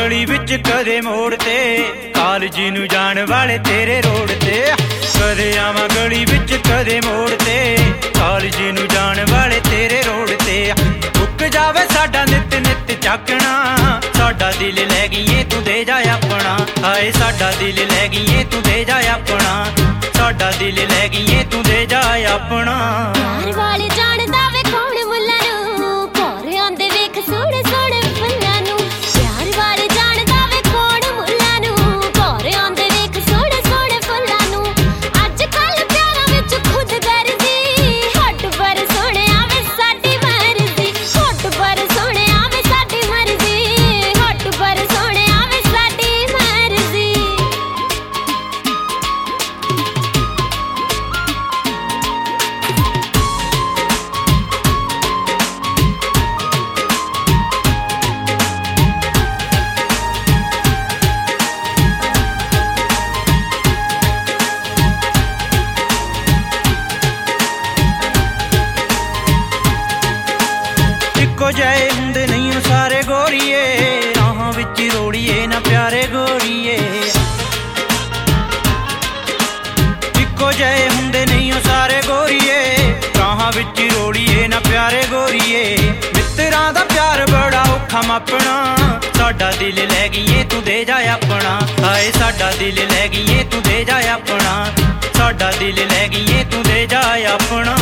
गली विच कदे मोड़ ते कालज नूं जाण वाले तेरे रोड ते। कदे आवां गली विच कदे मोड़ ते कालज नूं जाण वाले तेरे रोड ते। मुक जावे साडा नित नित चाकणा साडा दिल लै गईए तू दे जा अपना। हाए साडा दिल लै गईए तू दे जा अपना। साडा दिल लै गईए तू दे जा अपना। प्यार वाले जानदा वे कौन मुल्लां नूं घोर आंदे वेख सोहणे सोहणे फुल्लां नूं। प्यार वाले जानदा वे कौन मुल्लां नूं घोर आंदे वेख सोहणे सोहणे फुल्लां नूं। अज कल प्यारां विच खुद गर्जी हट पर सोहणे आवे साडी मर्जी। हट पर सोहणे आवे साडी मर्जी। हट पर सोहणे आवे साडी मर्जी। इक्को जाए हुंदे नहीं सारे गोरीए राहां विच रोड़िए ना प्यारे गोरीए। इक्को जाए हुंदे नहीं सारे गोरीए राहां विच रोड़िए ना प्यारे गोरीए। मित्तरां दा प्यार बड़ा औखा मापना साडा दिल लै गईए तू दे जा अपना। हाए साडा दिल लै गईए तू दे जा अपना। साडा दिल लै गईए तू दे जा अपना।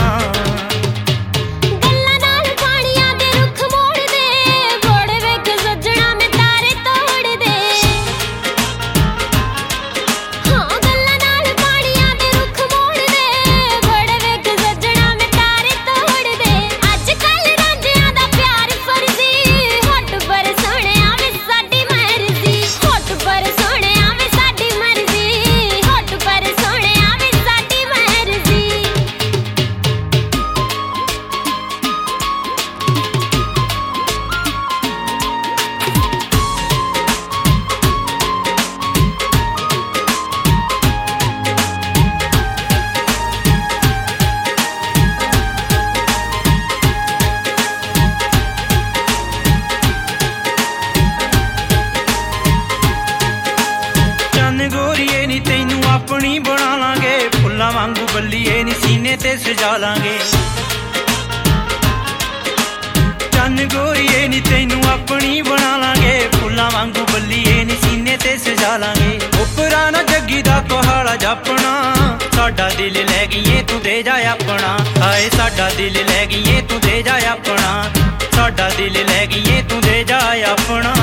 अपनी बना लांगे फुल्लां वांगू बल्लीए नी सीने ते सजा लांगे। चन्न गोरीए नी तैनू अपनी बना लांगे फुल्लां वांगू बल्लीए नी सीने ते सजा लांगे। उपरा ना जग्गी दा कोहाड़ा जापना साडा दिल लै गईए तू दे जा अपना। हाए साडा दिल लै गईए तू दे जा अपना। साडा दिल लै गईए तू दे जा अपना।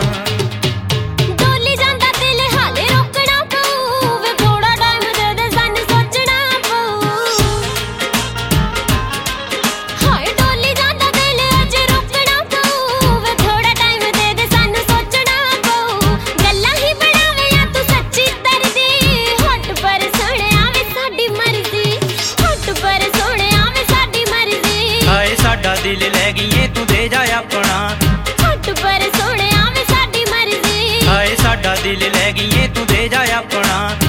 साडा दिल लै गईए तू दे जा अपना। हट पर सोहणे आवे साडी मर्जी। हाए साडा दिल लै गईए तू दे जा अपना।